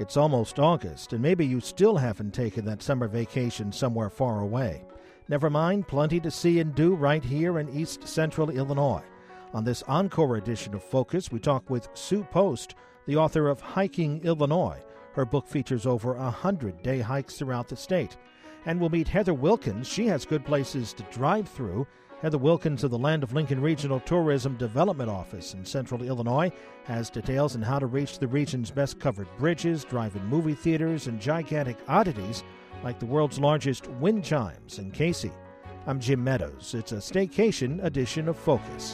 it's almost August, and maybe you still haven't taken that summer vacation somewhere far away. Never mind, plenty to see and do right here in East Central Illinois. On this encore edition of Focus, we talk with Sue Post, the author of Hiking Illinois. Her book features over 100-day hikes throughout the state. And we'll meet Heather Wilkins. She has good places to drive through. Heather Wilkins of the Land of Lincoln Regional Tourism Development Office in Central Illinois has details on how to reach the region's best-covered bridges, drive-in movie theaters, and gigantic oddities like the world's largest wind chimes in Casey. I'm Jim Meadows. It's a staycation edition of Focus.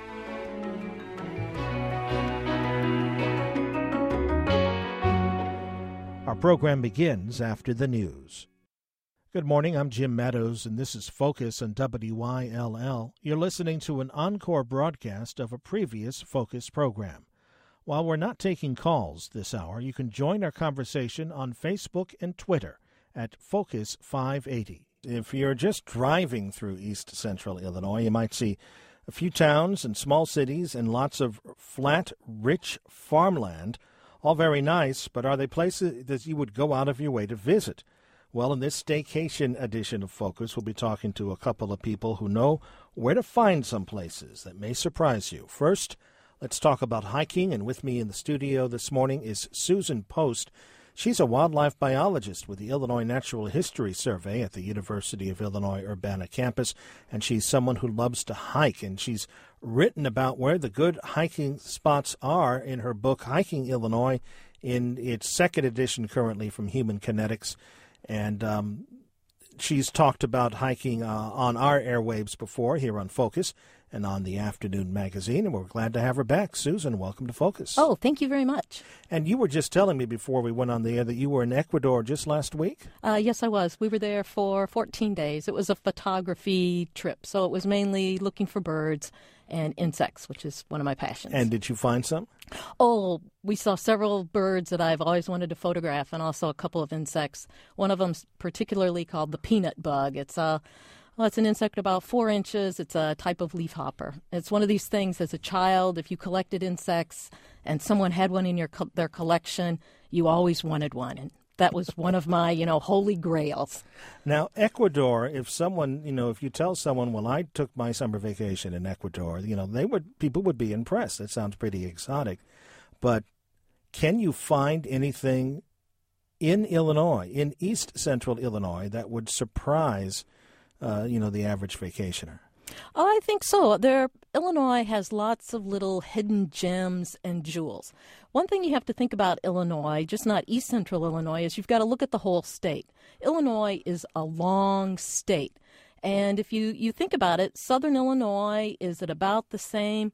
Our program begins after the news. Good morning, I'm Jim Meadows, and this is Focus on WYLL. You're listening to an encore broadcast of a previous Focus program. While we're not taking calls this hour, you can join our conversation on Facebook and Twitter at Focus 580. If you're just driving through East Central Illinois, you might see a few towns and small cities and lots of flat, rich farmland, all very nice, but are they places that you would go out of your way to visit? Well, in this staycation edition of Focus, we'll be talking to a couple of people who know where to find some places that may surprise you. First, let's talk about hiking, and with me in the studio this morning is Susan Post. She's a wildlife biologist with the Illinois Natural History Survey at the University of Illinois Urbana campus, and she's someone who loves to hike, and she's written about where the good hiking spots are in her book, Hiking Illinois, in its second edition currently from Human Kinetics. And she's talked about hiking on our airwaves before here on Focus and on the Afternoon Magazine, and we're glad to have her back. Susan, welcome to Focus. Oh, thank you very much. And you were just telling me before we went on the air that you were in Ecuador just last week? Yes, I was. We were there for 14 days. It was a photography trip, so it was mainly looking for birds and insects, which is one of my passions. And did you find some? Oh, we saw several birds that I've always wanted to photograph, and also a couple of insects. One of them's particularly called the peanut bug. It's an insect about 4 inches. It's a type of leafhopper. It's one of these things as a child, if you collected insects and someone had one in their collection, you always wanted one. And that was one of my, holy grails. Now, Ecuador, if someone, if you tell someone, well, I took my summer vacation in Ecuador, people would be impressed. That sounds pretty exotic. But can you find anything in Illinois, in East Central Illinois, that would surprise the average vacationer? Oh, I think so. Illinois has lots of little hidden gems and jewels. One thing you have to think about Illinois, just not East Central Illinois, is you've got to look at the whole state. Illinois is a long state. And if you think about it, Southern Illinois is at about the same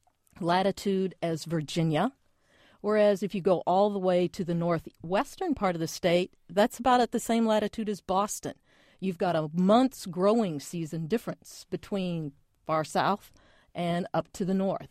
latitude as Virginia. Whereas if you go all the way to the northwestern part of the state, that's about at the same latitude as Boston. You've got a month's growing season difference between far south and up to the north.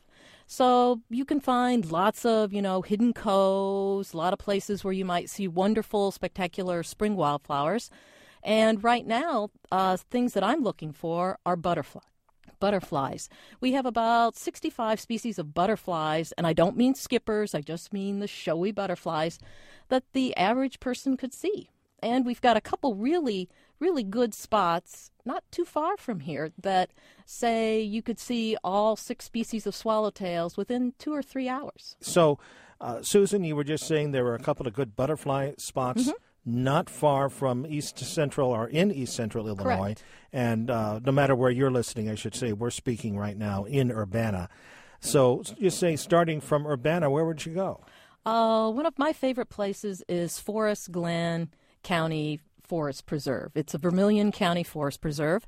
So you can find lots of, hidden coves, a lot of places where you might see wonderful, spectacular spring wildflowers. And right now, things that I'm looking for are butterflies. We have about 65 species of butterflies, and I don't mean skippers, I just mean the showy butterflies that the average person could see. And we've got a couple really, really good spots not too far from here that say you could see all 6 species of swallowtails within 2 or 3 hours. So, Susan, you were just saying there were a couple of good butterfly spots not far from East Central or in East Central Illinois. Correct. And no matter where you're listening, I should say, we're speaking right now in Urbana. So just say, starting from Urbana, where would you go? One of my favorite places is Forest Glen County Forest Preserve. It's a Vermilion County Forest Preserve,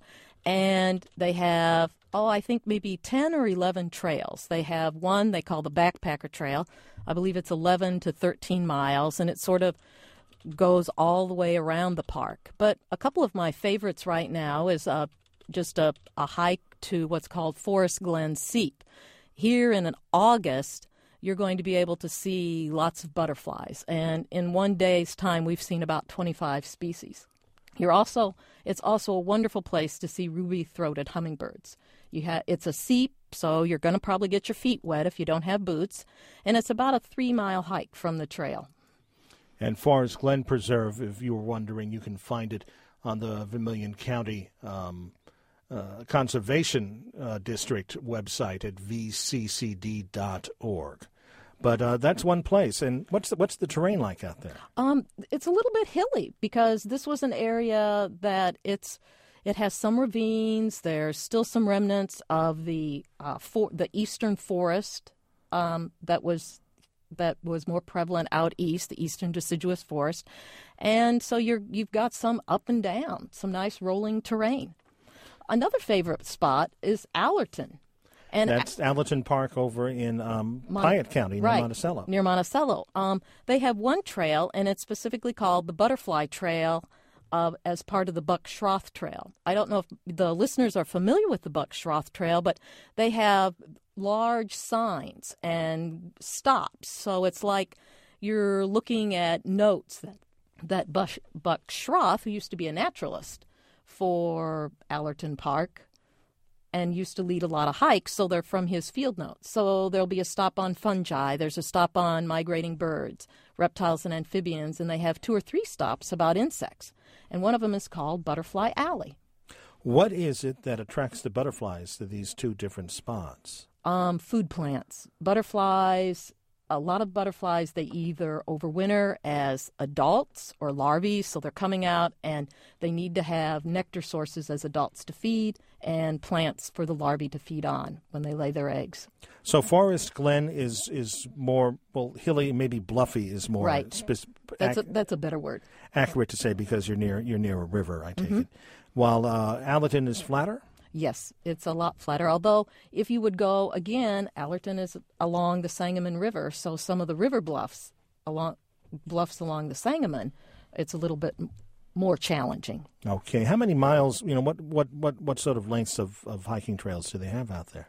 and they have, I think maybe 10 or 11 trails. They have one they call the Backpacker Trail. I believe it's 11 to 13 miles, and it sort of goes all the way around the park. But a couple of my favorites right now is just a hike to what's called Forest Glen Seep. Here in August, you're going to be able to see lots of butterflies. And in one day's time, we've seen about 25 species. It's also a wonderful place to see ruby-throated hummingbirds. It's a seep, so you're going to probably get your feet wet if you don't have boots. And it's about a 3-mile hike from the trail. And Forest Glen Preserve, if you were wondering, you can find it on the Vermilion County Conservation District website at vccd.org. But that's one place. And what's the terrain like out there? It's a little bit hilly because this was an area that it has some ravines. There's still some remnants of the eastern forest that was more prevalent out east, the eastern deciduous forest, and so you've got some up and down, some nice rolling terrain. Another favorite spot is Allerton. And that's Allerton Park over in Piatt County, near Monticello. Near Monticello. They have one trail, and it's specifically called the Butterfly Trail as part of the Buck Schroth Trail. I don't know if the listeners are familiar with the Buck Schroth Trail, but they have large signs and stops. So it's like you're looking at notes that Buck Schroth, who used to be a naturalist for Allerton Park, and used to lead a lot of hikes, so they're from his field notes. So there'll be a stop on fungi, there's a stop on migrating birds, reptiles and amphibians, and they have 2 or 3 stops about insects. And one of them is called Butterfly Alley. What is it that attracts the butterflies to these 2 different spots? Food plants. Butterflies, a lot of butterflies, they either overwinter as adults or larvae, so they're coming out and they need to have nectar sources as adults to feed and plants for the larvae to feed on when they lay their eggs. So Forest Glen is more, hilly, maybe bluffy is more. Right. That's a better word. Accurate to say because you're near a river, I take it. While Allerton is flatter? Yes, it's a lot flatter. Although, if you would go again, Allerton is along the Sangamon River, so some of the river bluffs along the Sangamon, it's a little bit more challenging. Okay, how many miles? What sort of lengths of hiking trails do they have out there?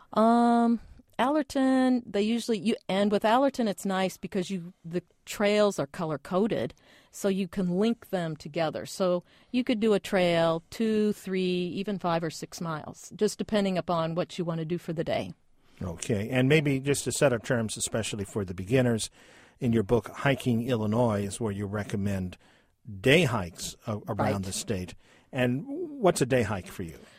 Allerton, they usually and with Allerton, it's nice because the trails are color coded, so you can link them together. So you could do a trail 2, 3, even 5 or 6 miles, just depending upon what you want to do for the day. Okay, and maybe just to set up terms, especially for the beginners, in your book Hiking Illinois is where you recommend day hikes around the state. And what's a day hike for you?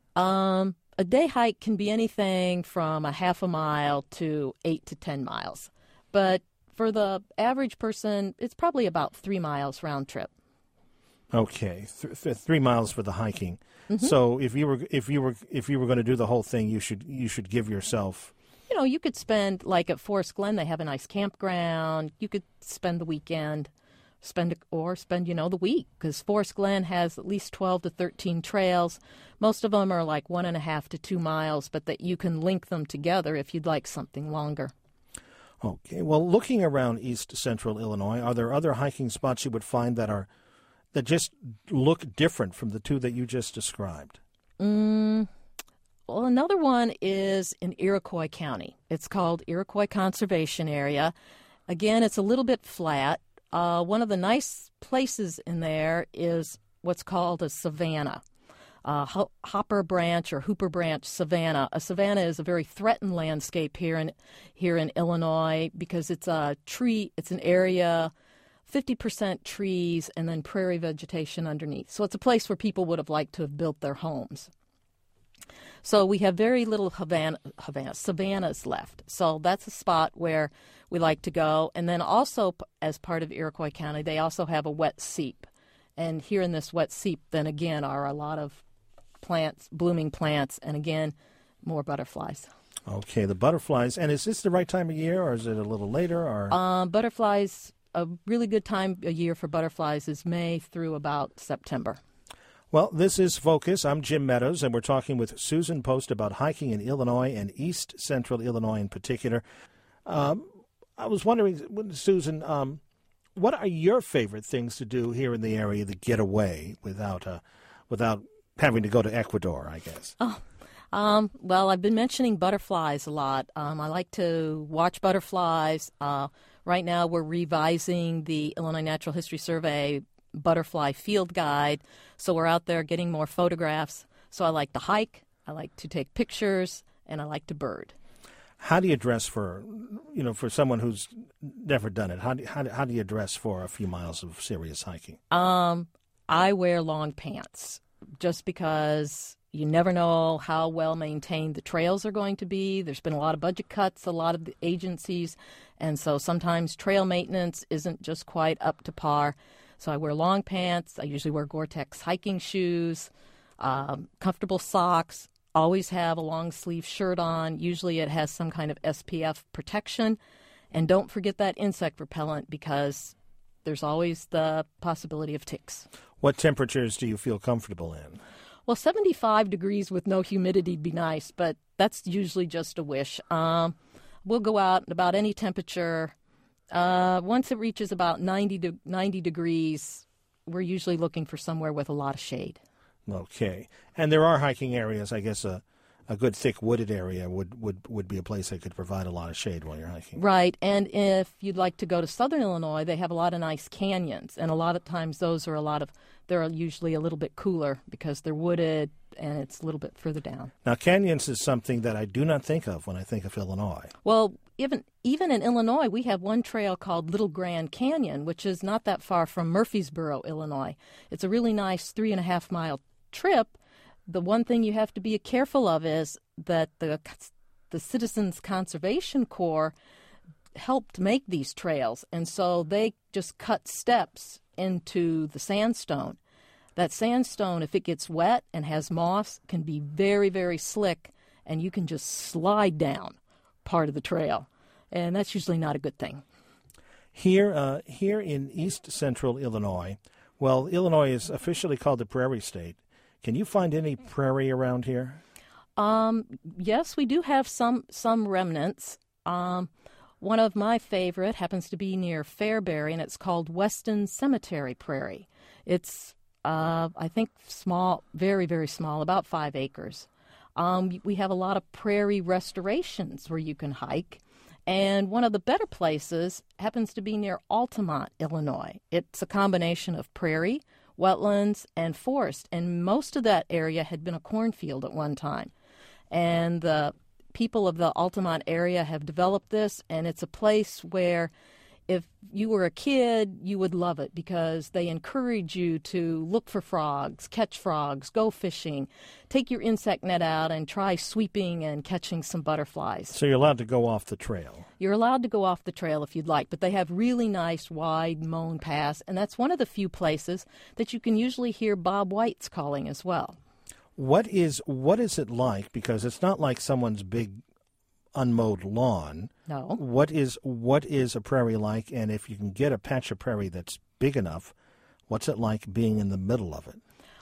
A day hike can be anything from a half a mile to 8 to 10 miles. But for the average person, it's probably about 3 miles round trip. Okay, 3 miles for the hiking. Mm-hmm. So if you were going to do the whole thing, you should give yourself. You could spend, like at Forest Glen, they have a nice campground. You could spend the weekend. Spend the week, because Forest Glen has at least 12 to 13 trails. Most of them are like 1.5 to 2 miles, but that you can link them together if you'd like something longer. Okay. Well, looking around east central Illinois, are there other hiking spots you would find that just look different from the 2 that you just described? Well, another one is in Iroquois County. It's called Iroquois Conservation Area. Again, it's a little bit flat. One of the nice places in there is what's called a savanna, Hopper Branch or Hooper Branch savanna. A savanna is a very threatened landscape here in Illinois because it's an area, 50% trees and then prairie vegetation underneath. So it's a place where people would have liked to have built their homes. So we have very little savannas left. So that's a spot where we like to go. And then also, as part of Iroquois County, they also have a wet seep. And here in this wet seep, then again, are a lot of plants, blooming plants, and again, more butterflies. Okay, the butterflies. And is this the right time of year, or is it a little later? Or butterflies, a really good time of year for butterflies is May through about September. Well, this is Focus. I'm Jim Meadows, and we're talking with Susan Post about hiking in Illinois and east central Illinois in particular. I was wondering, Susan, what are your favorite things to do here in the area that get away without having to go to Ecuador, I guess? Well, I've been mentioning butterflies a lot. I like to watch butterflies. Right now we're revising the Illinois Natural History Survey butterfly field guide, so we're out there getting more photographs. So I like to hike, I like to take pictures, and I like to bird. How do you dress for, for someone who's never done it? How do you dress for a few miles of serious hiking? I wear long pants just because you never know how well maintained the trails are going to be. There's been a lot of budget cuts, a lot of the agencies, and so sometimes trail maintenance isn't just quite up to par. So I wear long pants. I usually wear Gore-Tex hiking shoes, comfortable socks, always have a long sleeve shirt on. Usually it has some kind of SPF protection. And don't forget that insect repellent because there's always the possibility of ticks. What temperatures do you feel comfortable in? Well, 75 degrees with no humidity would be nice, but that's usually just a wish. We'll go out at about any temperature. Once it reaches about 90 degrees, we're usually looking for somewhere with a lot of shade. Okay. And there are hiking areas. I guess a good thick wooded area would be a place that could provide a lot of shade while you're hiking. Right. And if you'd like to go to southern Illinois, they have a lot of nice canyons. And a lot of times they're usually a little bit cooler because they're wooded and it's a little bit further down. Now, canyons is something that I do not think of when I think of Illinois. Well, even in Illinois, we have one trail called Little Grand Canyon, which is not that far from Murfreesboro, Illinois. It's a really nice 3.5-mile trip. The one thing you have to be careful of is that the Citizens Conservation Corps helped make these trails, and so they just cut steps into the sandstone. That sandstone, if it gets wet and has moss, can be very, very slick, and you can just slide down part of the trail, and that's usually not a good thing. Here in east central Illinois, well, Illinois is officially called the Prairie State. Can you find any prairie around here? Yes, we do have some remnants. One of my favorite happens to be near Fairbury, and it's called Weston Cemetery Prairie. It's, I think, small, very, very small, about 5 acres. We have a lot of prairie restorations where you can hike. And one of the better places happens to be near Altamont, Illinois. It's a combination of prairie, wetlands, and forest. And most of that area had been a cornfield at one time. And the people of the Altamont area have developed this, and it's a place where if you were a kid, you would love it because they encourage you to look for frogs, catch frogs, go fishing, take your insect net out and try sweeping and catching some butterflies. So you're allowed to go off the trail? You're allowed to go off the trail if you'd like, but they have really nice, wide mown paths, and that's one of the few places that you can usually hear Bob White's calling as well. What is it like? Because it's not like someone's big unmowed lawn. No. What is a prairie like? And if you can get a patch of prairie that's big enough, what's it like being in the middle of it?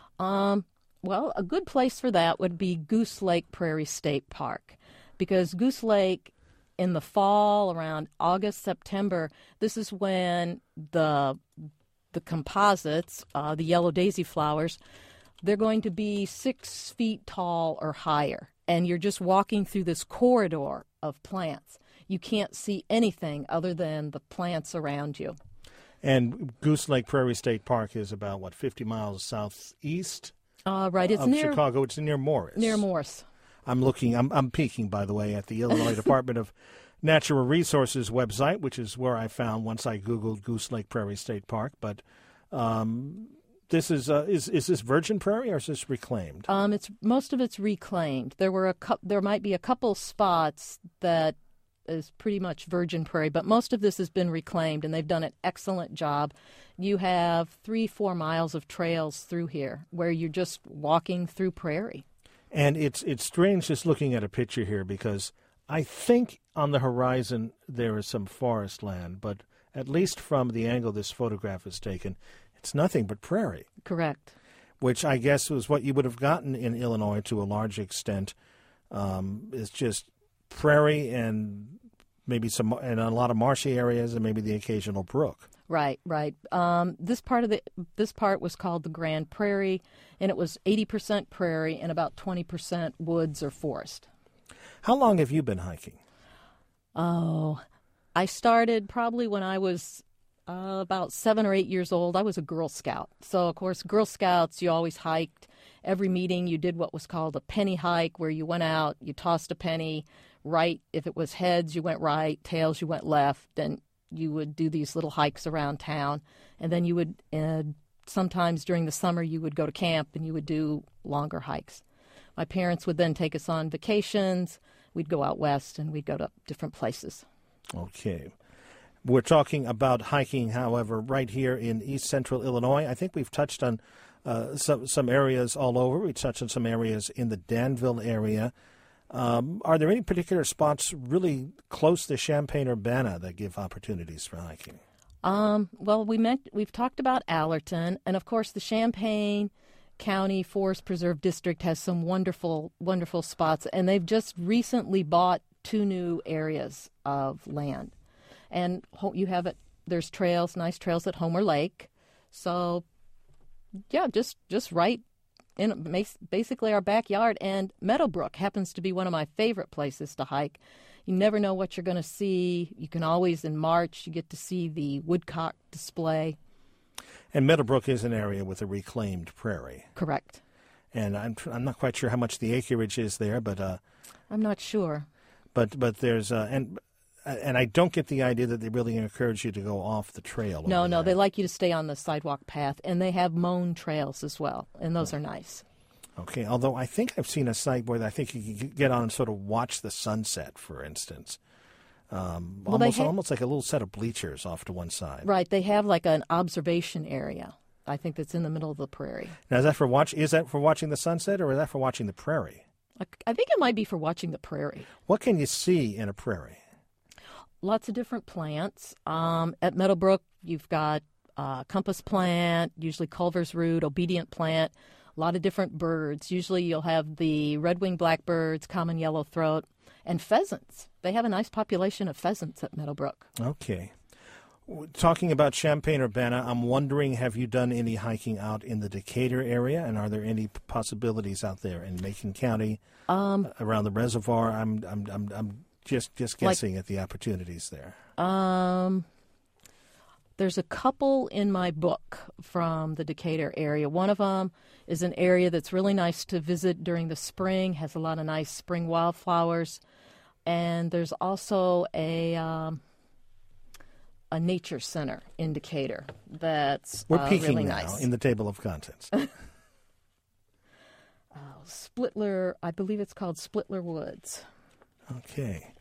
Well, a good place for that would be Goose Lake Prairie State Park, because Goose Lake in the fall, around August, September, this is when the composites, the yellow daisy flowers, they're going to be 6 feet tall or higher. And you're just walking through this corridor of plants. You can't see anything other than the plants around you. And Goose Lake Prairie State Park is about, 50 miles southeast right, it's of near Chicago? It's near Morris. Near Morris. I'm peeking, by the way, at the Illinois Department of Natural Resources website, which is where I found once I Googled Goose Lake Prairie State Park. But this is this virgin prairie or is this reclaimed? Most of it's reclaimed. There might be a couple spots that is pretty much virgin prairie, but most of this has been reclaimed, and they've done an excellent job. You have 3-4 miles of trails through here where you're just walking through prairie. And it's strange just looking at a picture here because I think on the horizon there is some forest land, but at least from the angle this photograph is taken, it's nothing but prairie. Correct. Which I guess was what you would have gotten in Illinois to a large extent. It's just prairie and maybe and a lot of marshy areas and maybe the occasional brook. Right. This part was called the Grand Prairie, and it was 80% prairie and about 20% woods or forest. How long have you been hiking? Oh, I started probably when I was about 7 or 8 years old. I was a Girl Scout. So, of course, Girl Scouts, you always hiked. Every meeting you did what was called a penny hike, where you went out, you tossed a penny, right. If it was heads, you went right. Tails, you went left. And you would do these little hikes around town. And then you would, sometimes during the summer, you would go to camp and you would do longer hikes. My parents would then take us on vacations. We'd go out west and we'd go to different places. Okay. We're talking about hiking, however, right here in East Central Illinois. I think we've touched on some areas all over. We touched on some areas in the Danville area. Are there any particular spots really close to Champaign-Urbana that give opportunities for hiking? Well, we've talked about Allerton, and of course the Champaign County Forest Preserve District has some wonderful, wonderful spots, and they've just recently bought 2 new areas of land. And there's trails, nice trails at Homer Lake. So, yeah, just right in basically our backyard. And Meadowbrook happens to be one of my favorite places to hike. You never know what you're going to see. You can always, in March, you get to see the woodcock display. And Meadowbrook is an area with a reclaimed prairie. Correct. And I'm not quite sure how much the acreage is there, but I'm not sure. But there's and I don't get the idea that they really encourage you to go off the trail. No, they like you to stay on the sidewalk path, and they have mown trails as well, and those are nice. Okay, although I think I've seen a site where I think you can get on and sort of watch the sunset, for instance. Almost like a little set of bleachers off to one side. Right, they have like an observation area. I think that's in the middle of the prairie. Now, is that for watching the sunset, or is that for watching the prairie? I think it might be for watching the prairie. What can you see in a prairie? Lots of different plants. At Meadowbrook, you've got compass plant, usually Culver's root, obedient plant, a lot of different birds. Usually you'll have the red-winged blackbirds, common yellowthroat, and pheasants. They have a nice population of pheasants at Meadowbrook. Okay. Talking about Champaign-Urbana, I'm wondering, have you done any hiking out in the Decatur area, and are there any possibilities out there in Macon County, around the reservoir? I'm just guessing at the opportunities there. There's a couple in my book from the Decatur area. One of them is an area that's really nice to visit during the spring, has a lot of nice spring wildflowers. And there's also a nature center in Decatur that's We're peeking really now nice. In the table of contents. Splittler, I believe it's called Splittler Woods. Okay.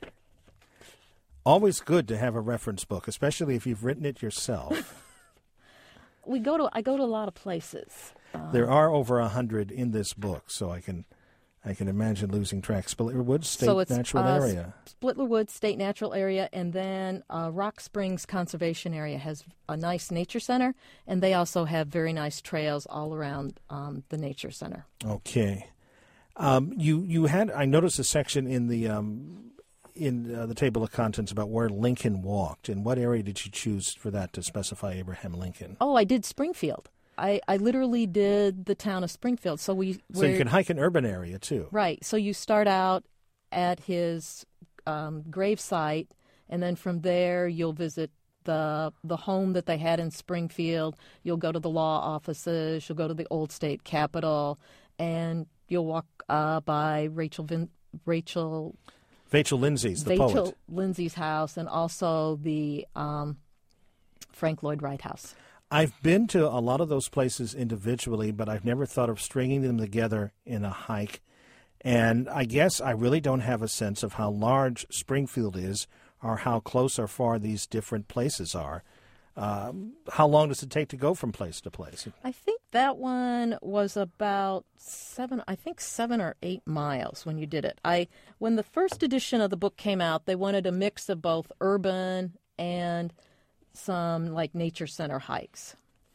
Always good to have a reference book, especially if you've written it yourself. I go to a lot of places. There are over 100 in this book, so I can imagine losing track. Splittler Woods State Natural Area. Splittler Woods State Natural Area, and then Rock Springs Conservation Area has a nice nature center, and they also have very nice trails all around the nature center. Okay. You had, I noticed a section in the table of contents about where Lincoln walked. In what area did you choose for that to specify Abraham Lincoln? Oh, I did Springfield. I literally did the town of Springfield. So you can hike an urban area too. Right. So you start out at his grave site, and then from there you'll visit the home that they had in Springfield. You'll go to the law offices. You'll go to the old state capitol, and you'll walk by Rachel Lindsay's, the poet. Rachel Lindsay's house, and also the Frank Lloyd Wright house. I've been to a lot of those places individually, but I've never thought of stringing them together in a hike. And I guess I really don't have a sense of how large Springfield is or how close or far these different places are. How long does it take to go from place to place? I think that one was about 7 or 8 miles when you did it. When the first edition of the book came out, they wanted a mix of both urban and some like nature center hikes.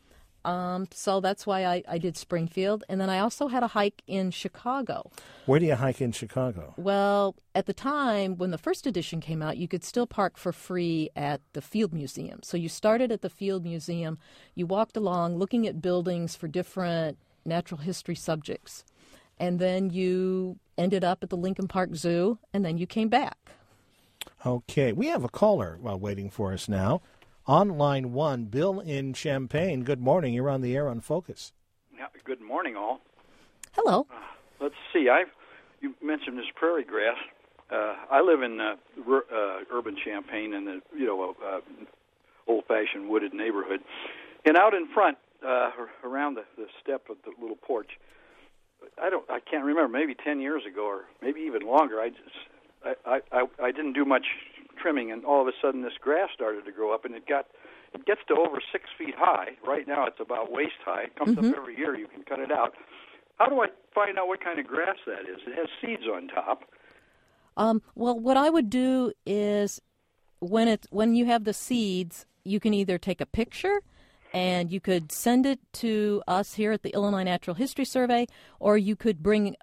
So that's why I did Springfield. And then I also had a hike in Chicago. Where do you hike in Chicago? Well, at the time, when the first edition came out, you could still park for free at the Field Museum. So you started at the Field Museum. You walked along looking at buildings for different natural history subjects. And then you ended up at the Lincoln Park Zoo, and then you came back. Okay. We have a caller waiting for us now. On line 1, Bill in Champaign. Good morning. You're on the air on Focus. Yeah, good morning, all. Hello. Let's see. You mentioned this prairie grass. I live in urban Champaign in the old-fashioned wooded neighborhood, and out in front, around the step of the little porch, I can't remember, maybe 10 years ago or maybe even longer. I didn't do much trimming, and all of a sudden this grass started to grow up, and it gets to over 6 feet high. Right now it's about waist high. It comes up every year. You can cut it out. How do I find out what kind of grass that is? It has seeds on top. Well, what I would do is when you have the seeds, you can either take a picture and you could send it to us here at the Illinois Natural History Survey, or you could bring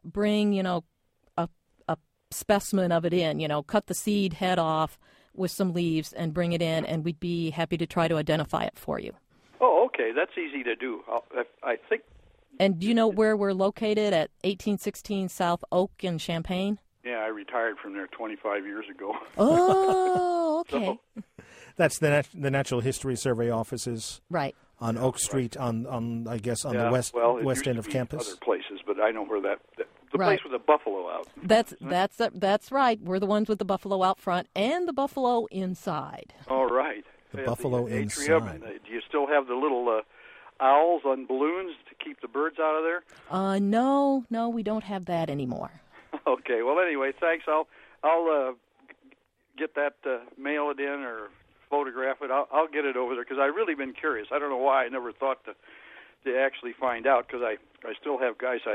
a specimen of it in, cut the seed head off with some leaves and bring it in, and we'd be happy to try to identify it for you. Oh, okay. That's easy to do. I think. And do you know where we're located at 1816 South Oak in Champaign? Yeah, I retired from there 25 years ago. Oh, okay. That's the Natural History Survey offices, right on Oak Street, on I guess on the west end of campus. Other places, but I know where the right. place with the buffalo out. That's right. We're the ones with the buffalo out front and the buffalo inside. All right. The buffalo atrium, inside. Do you still have the little owls on balloons to keep the birds out of there? No, we don't have that anymore. Okay. Well, anyway, thanks. I'll get that, mail it in or photograph it. I'll get it over there because I've really been curious. I don't know why I never thought to actually find out, because I still have guys I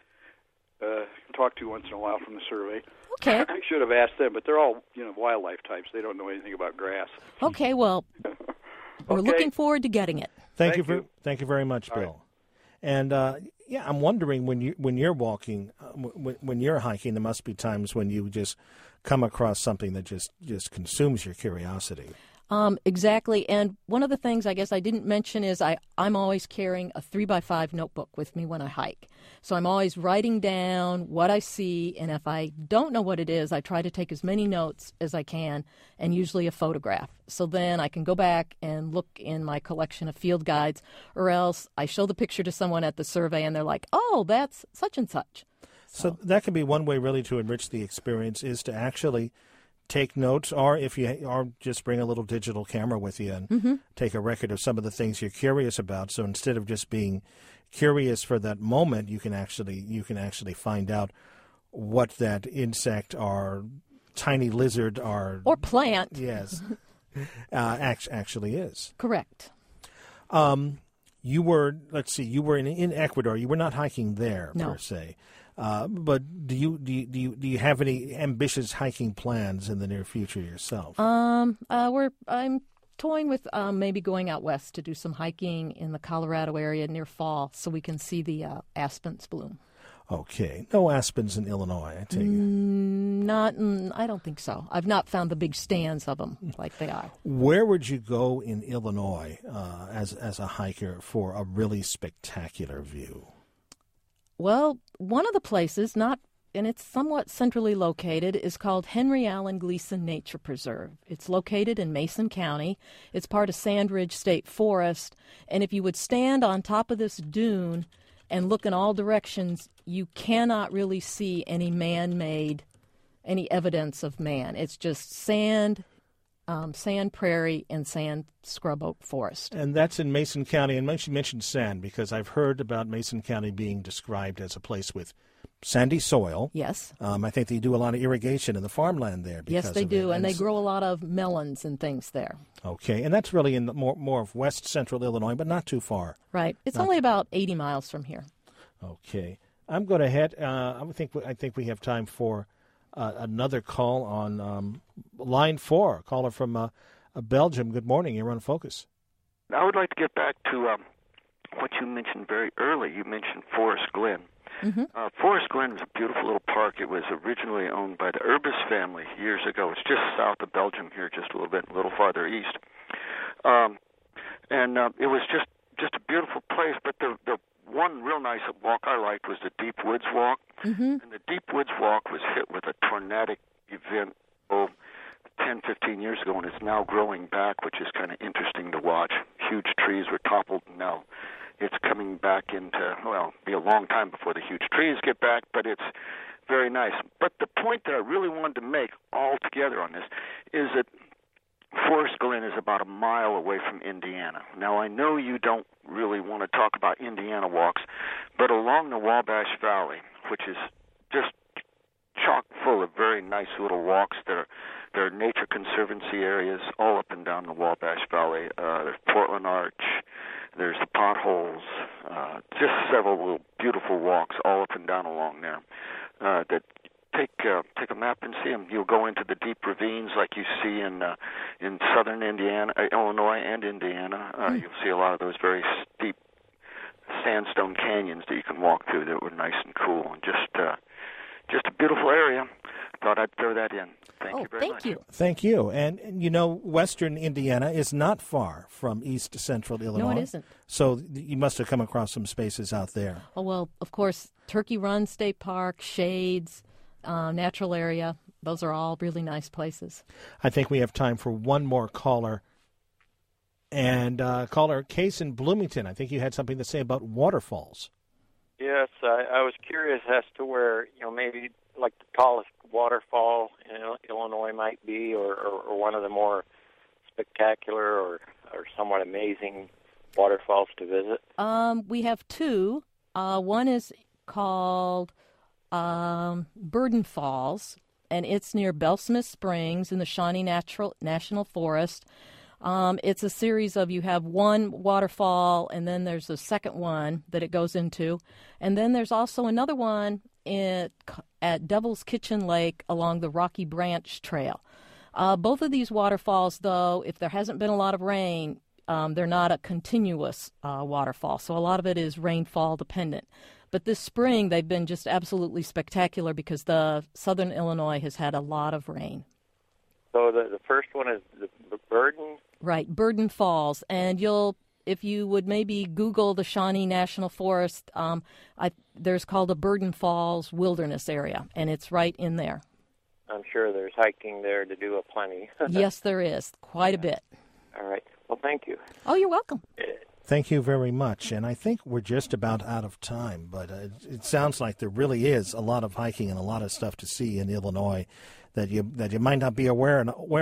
talk to once in a while from the survey. Okay. I should have asked them, but they're all wildlife types. They don't know anything about grass. Okay. Well, we're looking forward to getting it. Thank you very much, Bill. Right. And I'm wondering when you're walking, when you're hiking, there must be times when you just come across something that just consumes your curiosity. Exactly. And one of the things I guess I didn't mention is I'm always carrying a 3x5 notebook with me when I hike. So I'm always writing down what I see, and if I don't know what it is, I try to take as many notes as I can, and usually a photograph. So then I can go back and look in my collection of field guides, or else I show the picture to someone at the survey and they're like, oh, that's such and such. So that can be one way really to enrich the experience, is to actually take notes, or just bring a little digital camera with you and take a record of some of the things you're curious about. So instead of just being curious for that moment, you can actually find out what that insect or tiny lizard or plant, yes, actually is. Correct. You were in Ecuador. You were not hiking there per se. But do you have any ambitious hiking plans in the near future yourself? I'm toying with maybe going out west to do some hiking in the Colorado area near fall, so we can see the aspens bloom. Okay, no aspens in Illinois, I take it. I don't think so. I've not found the big stands of them like they are. Where would you go in Illinois as a hiker for a really spectacular view? Well, one of the places, and it's somewhat centrally located, is called Henry Allen Gleason Nature Preserve. It's located in Mason County. It's part of Sandridge State Forest. And if you would stand on top of this dune and look in all directions, you cannot really see any any evidence of man. It's just sand prairie, and sand scrub oak forest. And that's in Mason County. And you mentioned sand because I've heard about Mason County being described as a place with sandy soil. Yes. I think they do a lot of irrigation in the farmland there. Yes, they do, and they grow a lot of melons and things there. Okay, and that's really in the more of west central Illinois, but not too far. Right. It's only about 80 miles from here. Okay. I'm going to head. I think we have time for another call on line 4. Caller from Belgium. Good morning. You're on Focus. I would like to get back to what you mentioned very early. You mentioned Forest Glen. Mm-hmm. Forest Glen is a beautiful little park. It was originally owned by the Urbis family years ago. It's just south of Belgium here, just a little farther east. It was just a beautiful place. But the one real nice walk I liked was the Deep Woods Walk. Mm-hmm. And the Deep Woods Walk was hit with a tornadic event 10, 15 years ago, and it's now growing back, which is kind of interesting to watch. Huge trees were toppled, and now it's coming back into, be a long time before the huge trees get back, but it's very nice. But the point that I really wanted to make altogether on this is that Forest Glen is about a mile away from Indiana. Now, I know you don't really want to talk about Indiana walks, but along the Wabash Valley, which is just chock full of very nice little walks, there are nature conservancy areas all up and down the Wabash Valley. There's Portland Arch, there's the Potholes, just several little beautiful walks all up and down along there that take a map and see them. You'll go into the deep ravines like you see in southern Indiana, Illinois, and Indiana. You'll see a lot of those very steep sandstone canyons that you can walk through that were nice and cool, and just a beautiful area. Thought I'd throw that in. Thank you very much. Thank you. And you know, western Indiana is not far from east central Illinois. No, it isn't. So you must have come across some spaces out there. Oh, well, of course, Turkey Run State Park, Shades, natural area. Those are all really nice places. I think we have time for one more caller. And caller Case in Bloomington, I think you had something to say about waterfalls. Yes, I was curious as to where, maybe like the tallest waterfall in Illinois might be, or one of the more spectacular or somewhat amazing waterfalls to visit. We have two. One is called Burden Falls, and it's near Bellsmith Springs in the Shawnee National Forest. It's a series of, you have one waterfall, and then there's a second one that it goes into. And then there's also another one at Devil's Kitchen Lake along the Rocky Branch Trail. Both of these waterfalls, though, if there hasn't been a lot of rain, they're not a continuous waterfall. So a lot of it is rainfall dependent. But this spring, they've been just absolutely spectacular because the southern Illinois has had a lot of rain. So the first one is the Burden? Right, Burden Falls. And if you would maybe Google the Shawnee National Forest, there's called a Burden Falls Wilderness Area, and it's right in there. I'm sure there's hiking there to do aplenty. Yes, there is. Quite a bit. All right. Well, thank you. Oh, you're welcome. Thank you very much. And I think we're just about out of time, but it sounds like there really is a lot of hiking and a lot of stuff to see in Illinois that you might not be aware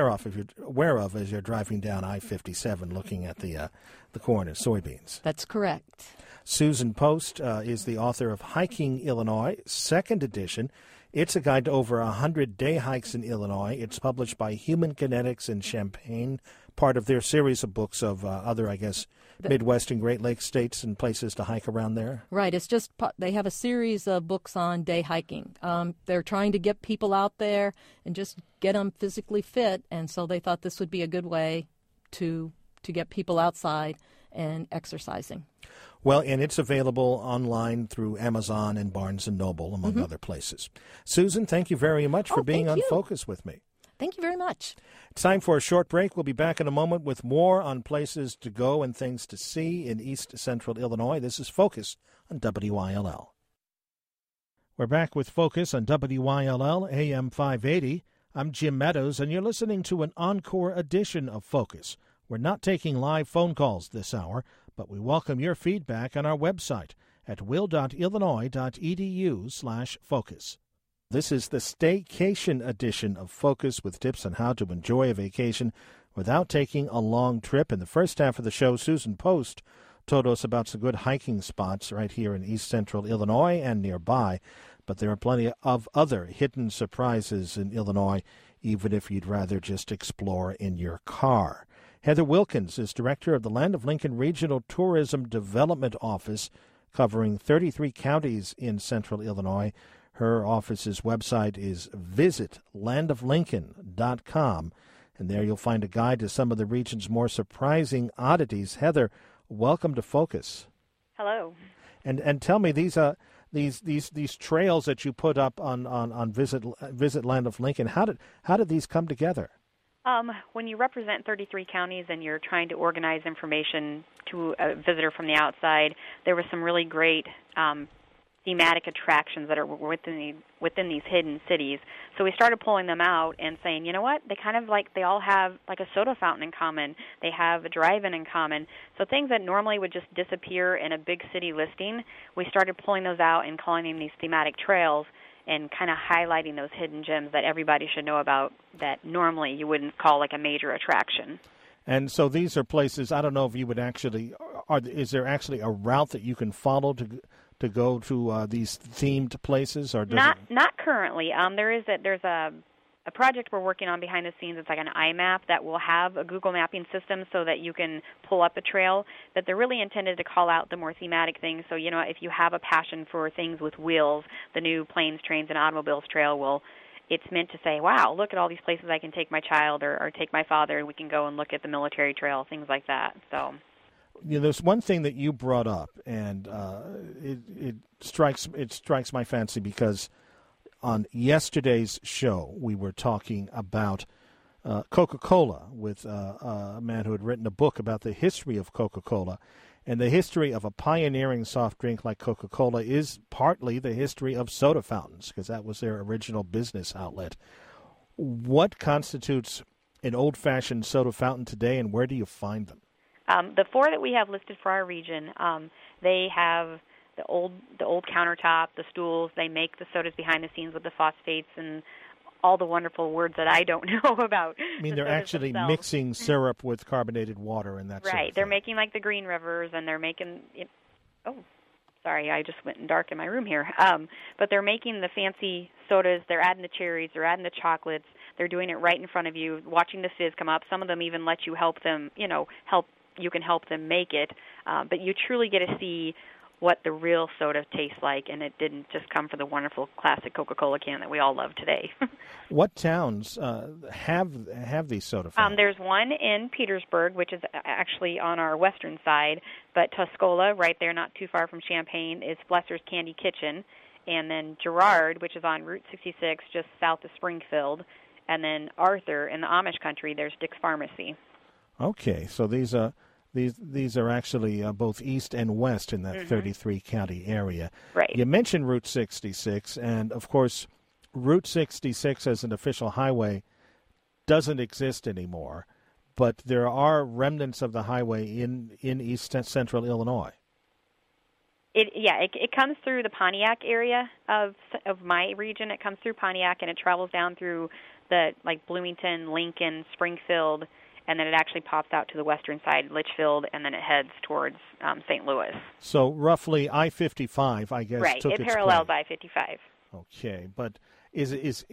of as you're driving down I-57 looking at the corn and soybeans. That's correct. Susan Post is the author of Hiking Illinois, second edition. It's a guide to over 100 day hikes in Illinois. It's published by Human Kinetics in Champaign, part of their series of books of other, I guess, Midwest and Great Lakes states and places to hike around there. Right. It's just they have a series of books on day hiking. They're trying to get people out there and just get them physically fit, and so they thought this would be a good way to get people outside and exercising. Well, and it's available online through Amazon and Barnes & Noble, among other places. Susan, thank you very much for being on Focus with me. Thank you very much. It's time for a short break. We'll be back in a moment with more on places to go and things to see in East Central Illinois. This is Focus on WYLL. We're back with Focus on WYLL AM 580. I'm Jim Meadows, and you're listening to an encore edition of Focus. We're not taking live phone calls this hour, but we welcome your feedback on our website at will.illinois.edu/focus. This is the staycation edition of Focus with tips on how to enjoy a vacation without taking a long trip. In the first half of the show, Susan Post told us about some good hiking spots right here in East Central Illinois and nearby, but there are plenty of other hidden surprises in Illinois, even if you'd rather just explore in your car. Heather Wilkins is director of the Land of Lincoln Regional Tourism Development Office, covering 33 counties in central Illinois. Her office's website is visitlandoflincoln.com, and there you'll find a guide to some of the region's more surprising oddities. Heather, welcome to Focus. Hello. And tell me, these trails that you put up on Visit Land of Lincoln, how did these come together? When you represent 33 counties and you're trying to organize information to a visitor from the outside, there were some really great thematic attractions that are within these hidden cities. So we started pulling them out and saying, you know what, they all have like a soda fountain in common. They have a drive-in in common. So things that normally would just disappear in a big city listing, we started pulling those out and calling them these thematic trails. and kind of highlighting those hidden gems that everybody should know about that normally you wouldn't call like a major attraction. And so these are places, I don't know if you would actually, is there actually a route that you can follow to go to these themed places? Or not currently. There's a project we're working on behind the scenes. It's like an iMap that will have a Google mapping system so that you can pull up a trail, but they're really intended to call out the more thematic things. So, if you have a passion for things with wheels, the new Planes, Trains, and Automobiles trail it's meant to say, wow, look at all these places I can take my child or take my father, and we can go and look at the military trail, things like that. So, there's one thing that you brought up, and it strikes my fancy because on yesterday's show we were talking about Coca-Cola with a man who had written a book about the history of Coca-Cola. And the history of a pioneering soft drink like Coca-Cola is partly the history of soda fountains, because that was their original business outlet. What constitutes an old-fashioned soda fountain today, and where do you find them? The 4 that we have listed for our region, they have the old countertop, the stools. They make the sodas behind the scenes with the phosphates and all the wonderful words that I don't know about. I mean, they're actually mixing syrup with carbonated water and that sort of thing. Right. They're making like the Green Rivers, and they're making oh, sorry, I just went dark in my room here. But they're making the fancy sodas. They're adding the cherries. They're adding the chocolates. They're doing it right in front of you, watching the fizz come up. Some of them even let you help them, you can help them make it. But you truly get to see what the real soda tastes like, and it didn't just come from the wonderful classic Coca-Cola can that we all love today. What towns have these soda fountains? There's one in Petersburg, which is actually on our western side, but Tuscola, right there, not too far from Champaign, is Blesser's Candy Kitchen, and then Girard, which is on Route 66, just south of Springfield, and then Arthur, in the Amish country, there's Dick's Pharmacy. Okay, so these are actually both east and west in that 33-county area. Right. You mentioned Route 66, and, of course, Route 66 as an official highway doesn't exist anymore, but there are remnants of the highway in east central Illinois. It comes through the Pontiac area of my region. It comes through Pontiac, and it travels down through Bloomington, Lincoln, Springfield, and then it actually pops out to the western side, Litchfield, and then it heads towards St. Louis. So roughly I-55, I guess, right. Took it its parallels place. I-55. Okay, but is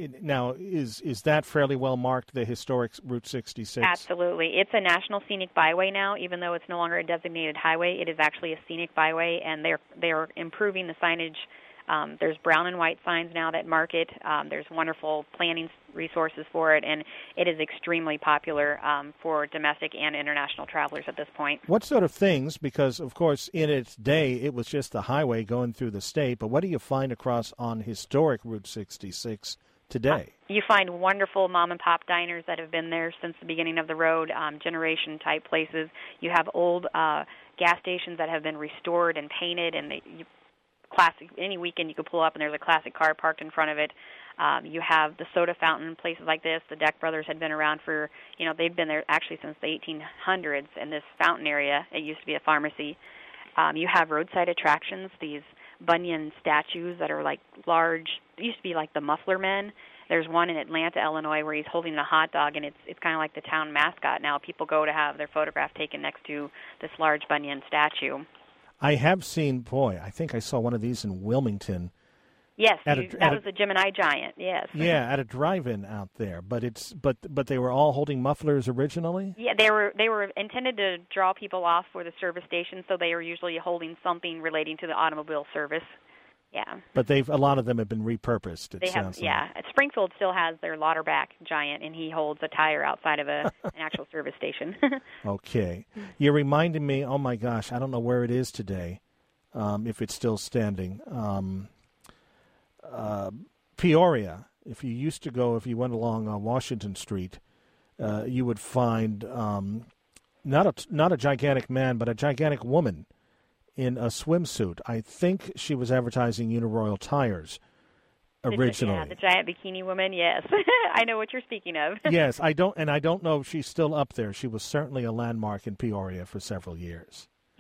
that fairly well marked, the historic Route 66? Absolutely. It's a national scenic byway now, even though it's no longer a designated highway. It is actually a scenic byway, and they're improving the signage. There's brown and white signs now that mark it. There's wonderful planning resources for it, and it is extremely popular for domestic and international travelers at this point. What sort of things, because, of course, in its day, it was just the highway going through the state, but what do you find across on historic Route 66 today? You find wonderful mom-and-pop diners that have been there since the beginning of the road, generation-type places. You have old gas stations that have been restored and painted, and classic. Any weekend you could pull up and there's a classic car parked in front of it. You have the soda fountain, places like this. The Deck brothers had been around for, they've been there actually since the 1800s in this fountain area. It used to be a pharmacy. You have roadside attractions, these Bunyan statues that are like large. It used to be like the Muffler Men. There's one in Atlanta, Illinois, where he's holding a hot dog, and it's kind of like the town mascot now. People go to have their photograph taken next to this large Bunyan statue. I have seen, I think I saw one of these in Wilmington. Yes, that was a Gemini giant, yes. Yeah, at a drive-in out there. But they were all holding mufflers originally? Yeah, they were intended to draw people off for the service station, so they were usually holding something relating to the automobile service. Yeah. But a lot of them have been repurposed, it sounds like. Yeah. Springfield still has their Lauterbach giant, and he holds a tire outside of an actual service station. Okay. You're reminding me, oh my gosh, I don't know where it is today, if it's still standing. Peoria, if you went along Washington Street, you would find not a gigantic man, but a gigantic woman in a swimsuit. I think she was advertising Uniroyal tires originally. Yeah, the giant bikini woman, yes. I know what you're speaking of. Yes, I don't know if she's still up there. She was certainly a landmark in Peoria for several years.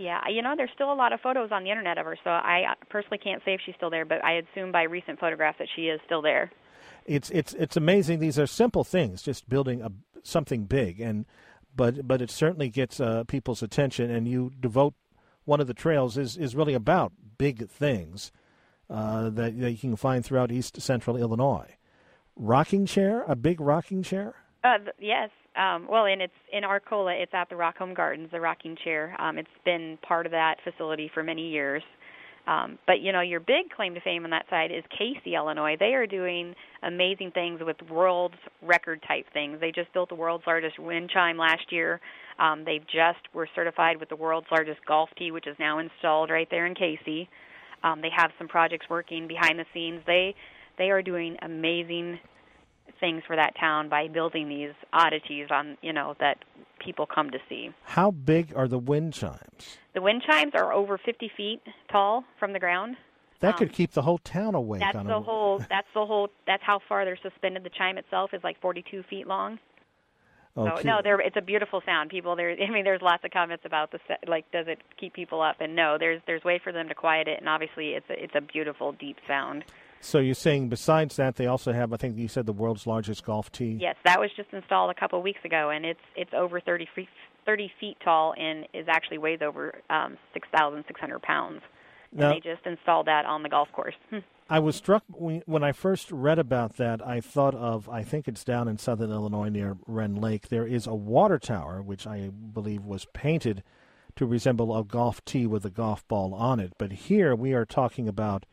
Yeah, there's still a lot of photos on the internet of her, so I personally can't say if she's still there, but I assume by recent photographs that she is still there. It's amazing. These are simple things, just building something big, but it certainly gets people's attention. And you devote one of the trails is really about big things that you can find throughout East Central Illinois. Rocking chair, a big rocking chair. Yes. Well, and it's in Arcola. It's at the Rock Home Gardens, the rocking chair. It's been part of that facility for many years. But, your big claim to fame on that side is Casey, Illinois. They are doing amazing things with world's record type things. They just built the world's largest wind chime last year. They just were certified with the world's largest golf tee, which is now installed right there in Casey. They have some projects working behind the scenes. They are doing amazing things for that town by building these oddities on, that people come to see. How big are the wind chimes? The wind chimes are over 50 feet tall from the ground. That could keep the whole town awake. That's how far they're suspended. The chime itself is like 42 feet long. Okay. So no, it's a beautiful sound. People there. I mean, there's lots of comments about does it keep people up? And no, there's way for them to quiet it. And obviously, it's a beautiful, deep sound. So you're saying besides that, they also have, I think you said, the world's largest golf tee? Yes, that was just installed a couple of weeks ago, and it's over 30 feet tall and is actually weighs over 6,600 pounds. Now, and they just installed that on the golf course. I was struck when I first read about that. I thought of, I think it's down in southern Illinois near Wren Lake. There is a water tower, which I believe was painted to resemble a golf tee with a golf ball on it. But here we are talking about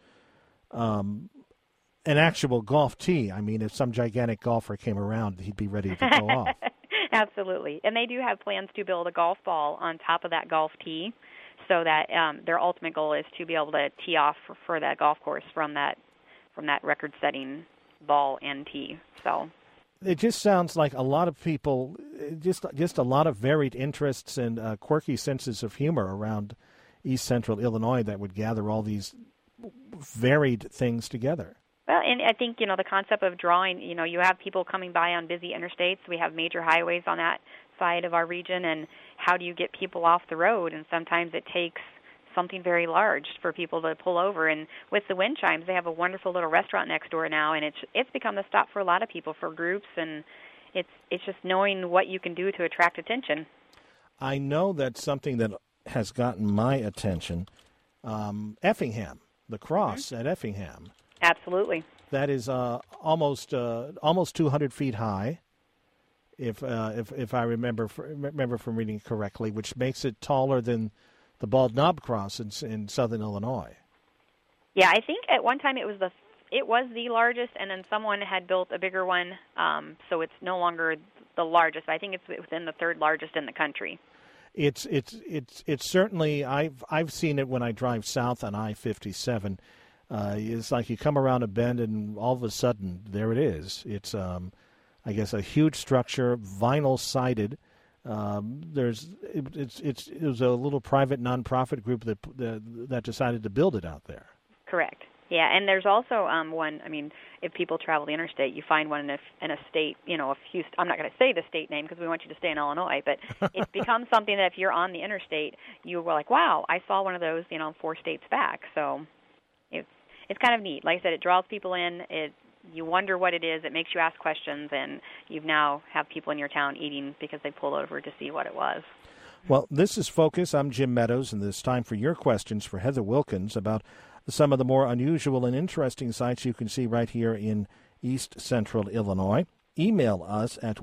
an actual golf tee. I mean, if some gigantic golfer came around, he'd be ready to go off. Absolutely. And they do have plans to build a golf ball on top of that golf tee so that their ultimate goal is to be able to tee off for that golf course from that record-setting ball and tee. So it just sounds like a lot of people, just a lot of varied interests and quirky senses of humor around East Central Illinois that would gather all these varied things together. Well, and I think, the concept of drawing, you have people coming by on busy interstates. We have major highways on that side of our region, and how do you get people off the road? And sometimes it takes something very large for people to pull over. And with the wind chimes, they have a wonderful little restaurant next door now, and it's become the stop for a lot of people, for groups, and it's just knowing what you can do to attract attention. I know that's something that has gotten my attention. Effingham, the cross at Effingham. Absolutely. That is almost 200 feet high, if I remember from reading correctly, which makes it taller than the Bald Knob Cross in southern Illinois. Yeah, I think at one time it was the largest, and then someone had built a bigger one, so it's no longer the largest. I think it's within the third largest in the country. It's certainly, I've seen it when I drive south on I-57. It's like you come around a bend and all of a sudden there it is. It's I guess a huge structure, vinyl sided. It was a little private nonprofit group that decided to build it out there. Correct. Yeah, and there's also one. I mean, if people travel the interstate, you find one in a state. A few. I'm not going to say the state name because we want you to stay in Illinois. But it becomes something that if you're on the interstate, you were like, "Wow, I saw one of those." 4 states back. So it's kind of neat. Like I said, it draws people in. You wonder what it is. It makes you ask questions, and you now have people in your town eating because they pulled over to see what it was. Well, this is Focus. I'm Jim Meadows, and it's time for your questions for Heather Wilkins about some of the more unusual and interesting sights you can see right here in East Central Illinois. Email us at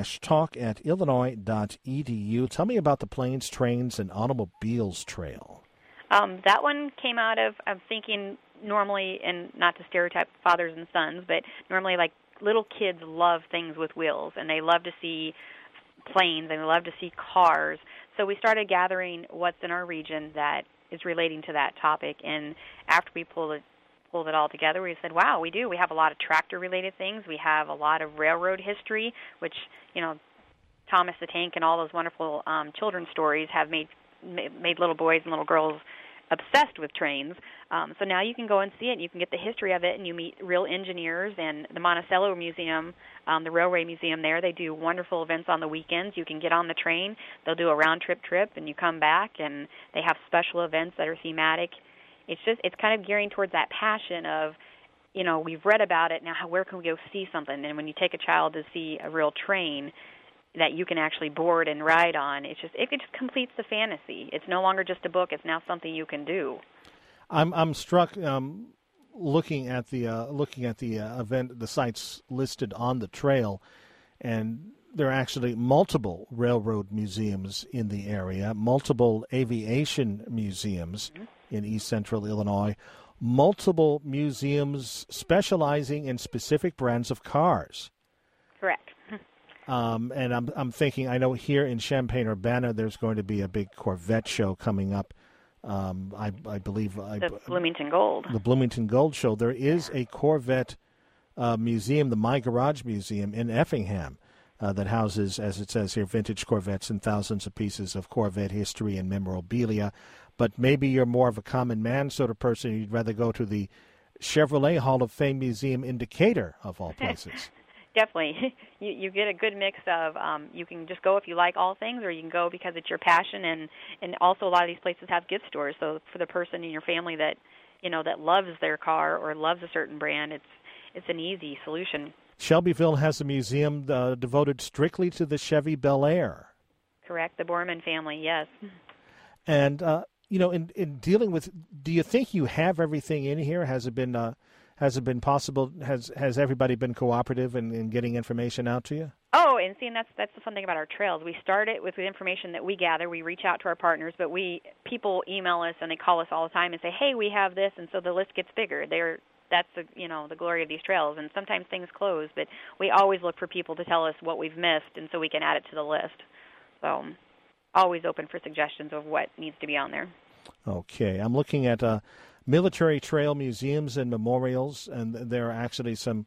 will-talk@illinois.edu. Tell me about the Planes, Trains, and Automobiles Trail. That one came out of thinking normally, and not to stereotype fathers and sons, but normally like little kids love things with wheels, and they love to see planes, and they love to see cars. So we started gathering what's in our region that is relating to that topic, and after we pulled it all together, we said, wow, we do. We have a lot of tractor-related things. We have a lot of railroad history, which, Thomas the Tank and all those wonderful children's stories have made little boys and little girls obsessed with trains. So now you can go and see it, and you can get the history of it, and you meet real engineers. And the Monticello Museum, the Railway Museum there, they do wonderful events on the weekends. You can get on the train. They'll do a round-trip trip, and you come back, and they have special events that are thematic. It's kind of gearing towards that passion of, we've read about it, now where can we go see something? And when you take a child to see a real train that you can actually board and ride on, it just completes the fantasy. It's no longer just a book; it's now something you can do. I'm struck looking at the event, the sites listed on the trail, and there are actually multiple railroad museums in the area, multiple aviation museums in East Central Illinois, multiple museums specializing in specific brands of cars. Correct. And I'm thinking, I know here in Champaign-Urbana there's going to be a big Corvette show coming up. I believe the Bloomington Gold. The Bloomington Gold show. There is a Corvette museum, the My Garage Museum in Effingham, that houses, as it says here, vintage Corvettes and thousands of pieces of Corvette history and memorabilia. But maybe you're more of a common man sort of person. You'd rather go to the Chevrolet Hall of Fame Museum in Decatur, of all places. Definitely. You get a good mix of, you can just go if you like all things, or you can go because it's your passion, and also a lot of these places have gift stores. So for the person in your family that, that loves their car or loves a certain brand, it's an easy solution. Shelbyville has a museum devoted strictly to the Chevy Bel Air. Correct, the Borman family, yes. And, in dealing with, do you think you have everything in here? Has it been possible? Has everybody been cooperative in getting information out to you? Oh, and seeing that's the fun thing about our trails. We start it with the information that we gather. We reach out to our partners, but people email us and they call us all the time and say, "Hey, we have this," and so the list gets bigger. That's the glory of these trails. And sometimes things close, but we always look for people to tell us what we've missed, and so we can add it to the list. So, always open for suggestions of what needs to be on there. Okay, I'm looking at military trail museums and memorials, and there are actually some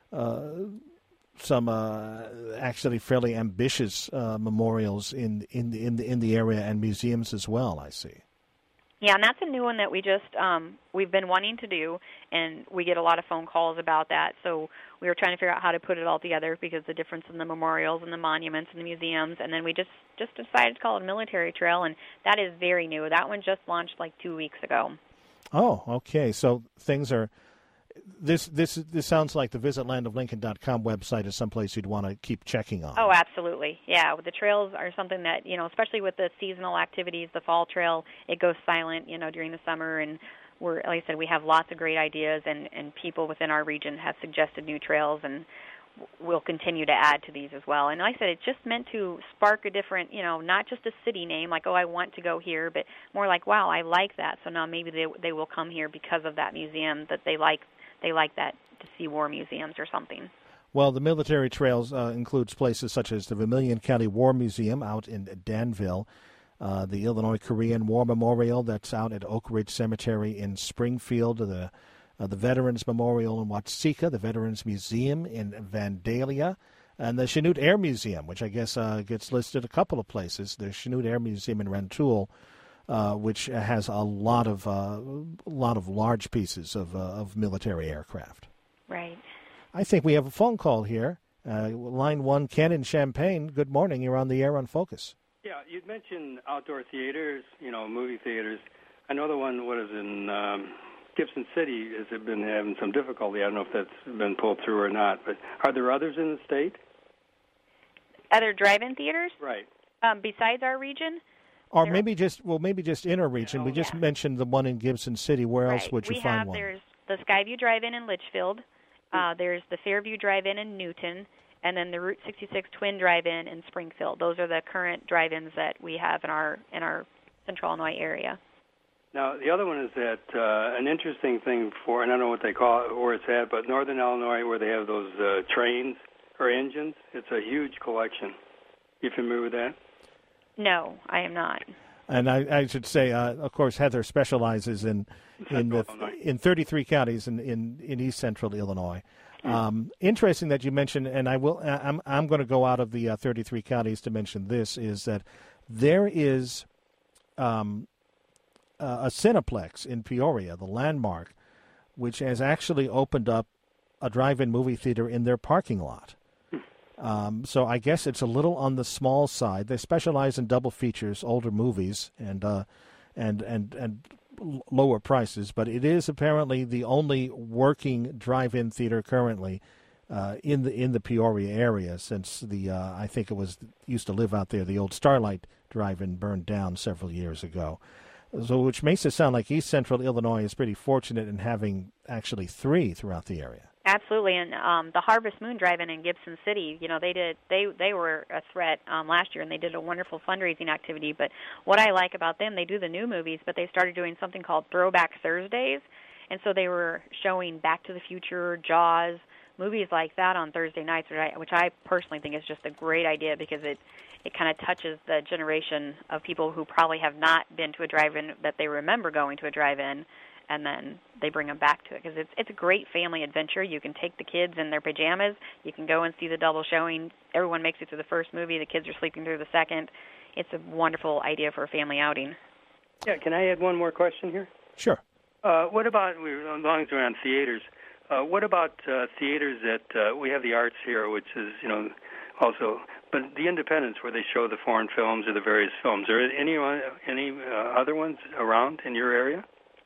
actually fairly ambitious memorials in the area and museums as well, I see. Yeah, and that's a new one that we've been wanting to do, and we get a lot of phone calls about that. So we were trying to figure out how to put it all together because the difference in the memorials and the monuments and the museums, and then we just decided to call it a military trail, and that is very new. That one just launched like 2 weeks ago. Oh, okay. So things are. This sounds like the visitlandoflincoln.com website is someplace you'd want to keep checking on. Oh, absolutely. Yeah, the trails are something that, especially with the seasonal activities, the fall trail, it goes silent, during the summer, and like I said, we have lots of great ideas, and people within our region have suggested new trails, and we'll continue to add to these as well. And like I said, it's just meant to spark a different, not just a city name, like, oh, I want to go here, but more like, wow, I like that, so now maybe they will come here because of that museum, that they like that to see war museums or something. Well, the military trails includes places such as the Vermilion County War Museum out in Danville, the Illinois Korean War Memorial that's out at Oak Ridge Cemetery in Springfield, the Veterans Memorial in Watseka, the Veterans Museum in Vandalia, and the Chanute Air Museum, which I guess gets listed a couple of places. The Chanute Air Museum in Rantoul, which has a lot of large pieces of military aircraft. Right. I think we have a phone call here. Line 1, Ken in Champaign. Good morning. You're on the air on Focus. Yeah, you'd mentioned outdoor theaters, movie theaters. I know the one, in Gibson City has been having some difficulty. I don't know if that's been pulled through or not. But are there others in the state? Other drive-in theaters? Right. Besides our region? Or maybe just in our region. We just mentioned the one in Gibson City. Where else would you find one? There's the Skyview Drive-In in Litchfield. There's the Fairview Drive-In in Newton, and then the Route 66 Twin Drive-In in Springfield. Those are the current drive-ins that we have in our Central Illinois area. Now, the other one is that an interesting thing and I don't know what they call it, where it's at, but Northern Illinois, where they have those trains or engines, it's a huge collection. You familiar with that? No, I am not. And I should say, of course, Heather specializes in 33 counties in East Central Illinois. Interesting that you mentioned, and I'm going to go out of the 33 counties to mention this, is that there is a Cineplex in Peoria, the Landmark, which has actually opened up a drive-in movie theater in their parking lot. So I guess it's a little on the small side. They specialize in double features, older movies, and lower prices. But it is apparently the only working drive-in theater currently in the Peoria area, since the I think it was used to live out there. The old Starlight Drive-in burned down several years ago. So, which makes it sound like East Central Illinois is pretty fortunate in having actually 3 throughout the area. Absolutely, and the Harvest Moon Drive-In in Gibson City, they were a threat last year, and they did a wonderful fundraising activity. But what I like about them, they do the new movies, but they started doing something called Throwback Thursdays, and so they were showing Back to the Future, Jaws, movies like that on Thursday nights, which I personally think is just a great idea because it kind of touches the generation of people who probably have not been to a drive-in that they remember going to a drive-in, and then they bring them back to it because it's a great family adventure. You can take the kids in their pajamas. You can go and see the double showing. Everyone makes it through the first movie. The kids are sleeping through the second. It's a wonderful idea for a family outing. Yeah, can I add one more question here? Sure. What about, as long as we're on theaters, what about theaters that we have the Arts here, which is, also, but the independents where they show the foreign films or the various films. Are there any other ones around in your area?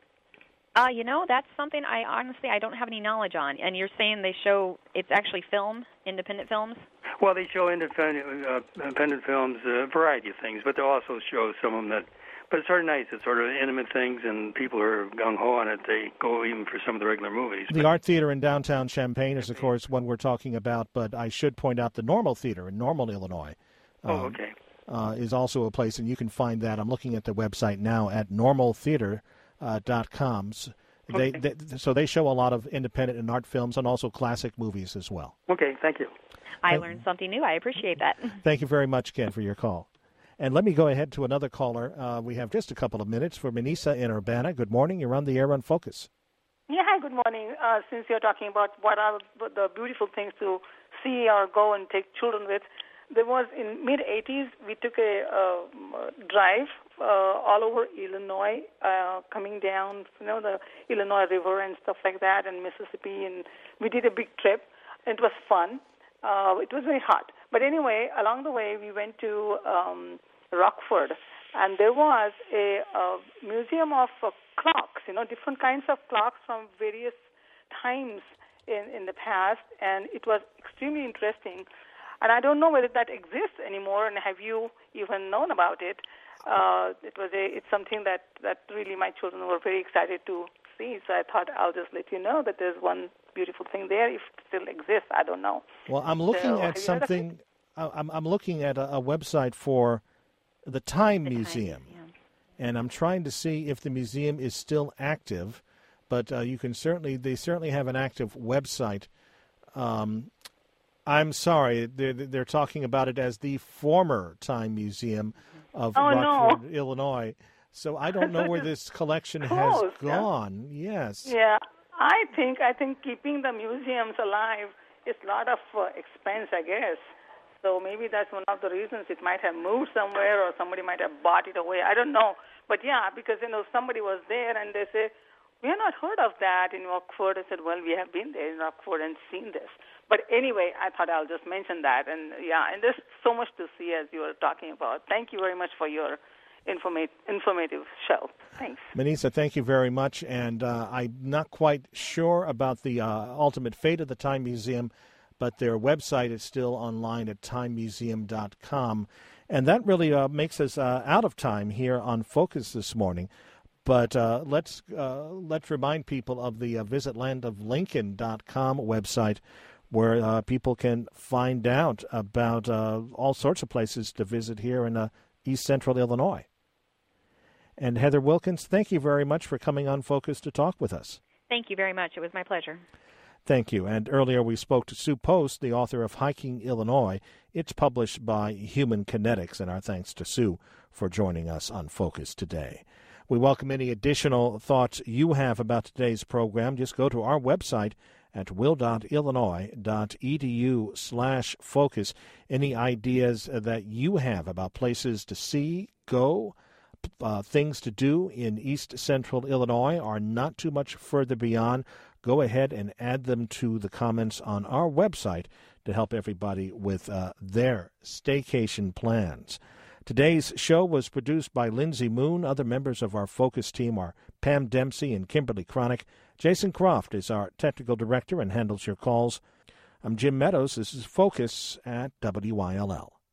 That's something I don't have any knowledge on. And you're saying they show, it's actually independent films? Well, they show independent films, a variety of things, but they'll also show some of them that, but it's sort of nice. It's sort of intimate things, and people who are gung-ho on it, they go even for some of the regular movies. The Art Theater in downtown Champaign is, of course, one we're talking about, but I should point out the Normal Theater in Normal, Illinois. Okay. Is also a place, and you can find that. I'm looking at the website now at normaltheater.com. So they show a lot of independent and art films and also classic movies as well. Okay, thank you. I learned something new. I appreciate that. Thank you very much, Ken, for your call. And let me go ahead to another caller. We have just a couple of minutes for Manisa in Urbana. Good morning. You're on the air on Focus. Yeah, hi, good morning. Since you're talking about what are the beautiful things to see or go and take children with, there was in mid-'80s, we took a drive all over Illinois, coming down, the Illinois River and stuff like that, and Mississippi, and we did a big trip. It was fun. It was very hot. But anyway, along the way, we went to Rockford, and there was a museum of clocks, different kinds of clocks from various times in the past, and it was extremely interesting. And I don't know whether that exists anymore, and have you even known about it? It's something that really my children were very excited to see, so I thought I'll just let you know that there's one beautiful thing there. If it still exists, I don't know. Well, I'm looking at something. I'm looking at a website for the Time Museum, and I'm trying to see if the museum is still active. But they certainly have an active website. I'm sorry, they're talking about it as the former Time Museum of Rockford, Illinois. So I don't know where this collection has gone. Yes. Yeah, I think keeping the museums alive is a lot of expense, I guess. So maybe that's one of the reasons it might have moved somewhere, or somebody might have bought it away. I don't know. But yeah, because somebody was there and they say, we have not heard of that in Rockford. I said, well, we have been there in Rockford and seen this. But anyway, I thought I'll just mention that. And yeah, and there's so much to see as you were talking about. Thank you very much for your informative show. Thanks. Manisa, thank you very much. And I'm not quite sure about the ultimate fate of the Time Museum, but their website is still online at timemuseum.com. And that really makes us out of time here on Focus this morning. But let's remind people of the visitlandoflincoln.com website, where people can find out about all sorts of places to visit here in East Central Illinois. And Heather Wilkins, thank you very much for coming on Focus to talk with us. Thank you very much. It was my pleasure. Thank you. And earlier we spoke to Sue Post, the author of Hiking Illinois. It's published by Human Kinetics, and our thanks to Sue for joining us on Focus today. We welcome any additional thoughts you have about today's program. Just go to our website at will.illinois.edu/focus. Any ideas that you have about places to see, go, things to do in East Central Illinois are not too much further beyond, go ahead and add them to the comments on our website to help everybody with their staycation plans. Today's show was produced by Lindsay Moon. Other members of our Focus team are Pam Dempsey and Kimberly Cronick. Jason Croft is our technical director and handles your calls. I'm Jim Meadows. This is Focus at WYLL.